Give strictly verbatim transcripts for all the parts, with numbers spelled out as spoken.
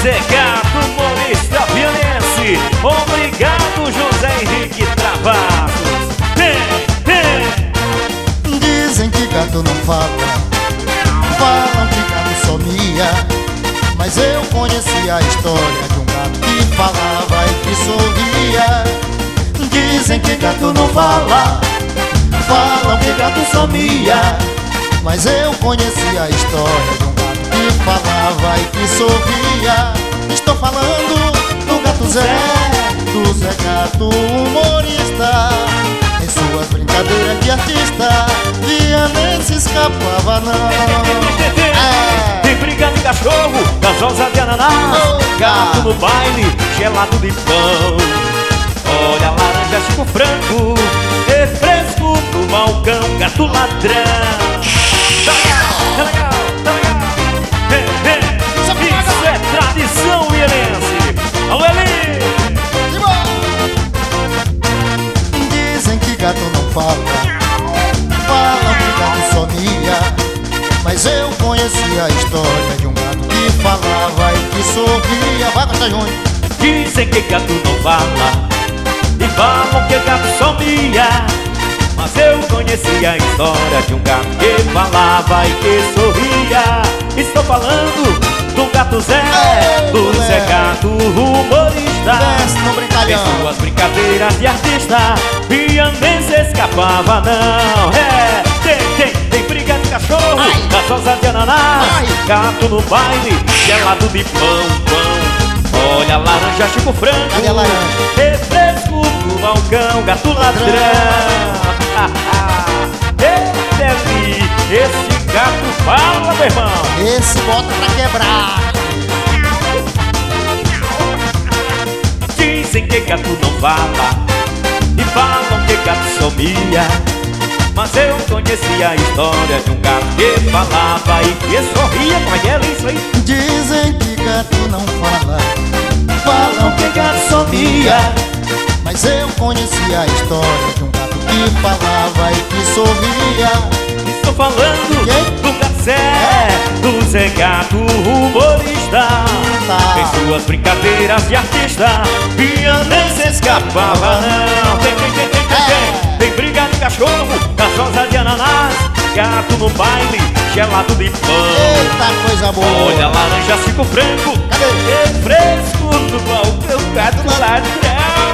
Zé Gato, humorista pianense. Obrigado, José Henrique Travassos. Dizem que gato não fala, falam que gato somia, mas eu conheci a história de um gato que falava e que sorria. Dizem que gato não fala, falam que gato somia, mas eu conheci a história de um gato que falava e que sorria. Estou falando do gato Zé, do Zé Gato humorista. Em suas brincadeiras de artista, Vianney se escapava não. É. Tem briga de cachorro, gasosa de ananás, Oh, gato no baile, gelado de pão. Olha, laranja, chico frango, refresco no balcão, gato ladrão. Tá legal, tá legal, tá legal. Hey, hey. Isso é tradição vianense. Alô, Eli! Dizem que gato não fala, falam que gato somia, mas eu conheci a história de um gato que falava e que sorria. Vai, Costa Júnior. Dizem que gato não fala e falam que gato somia, mas eu conheci a história de um gato que falava e que sorria. Estou falando do gato Zé, Ei, do Zé moleque. Gato humorista. Desce no brincalhão. Em suas brincadeiras de artista, Vianney se escapava não. É, tem, tem, tem briga de cachorro, Ai. gasosa de ananás, Ai. gato no baile, gelado de pão, pão. Olha, laranja, chico frango, Cadê a laranja? refresco no balcão, gato ladrão. Esse ali, esse gato fala, meu irmão. Esse bota pra quebrar. Dizem que gato não fala e falam que gato somia, mas eu conheci a história de um gato que falava e que sorria. Como é que é isso aí? Dizem que gato não fala, falam que gato somia, mas eu conheci a história de um gato que falava e que sorria. Estou falando Quem? do gato Zé, do Zé Gato humorista. Tá. Em suas brincadeiras de artista, Vianney se escapava não. Tem, tem, tem, tem, tem, tem. Tem briga de cachorro, gasosa de ananás, gato no baile, gelado de pão. Eita, coisa boa. Olha, laranja, cinco frango, Cadê? refresco no balcão, gato no ladrão.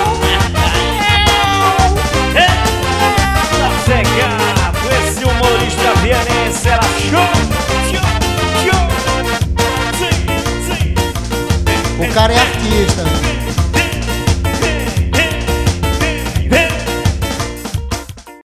Eita, Zé Gato, esse humorista vianense era show, show, show. Sim, sim. O cara é artista, né?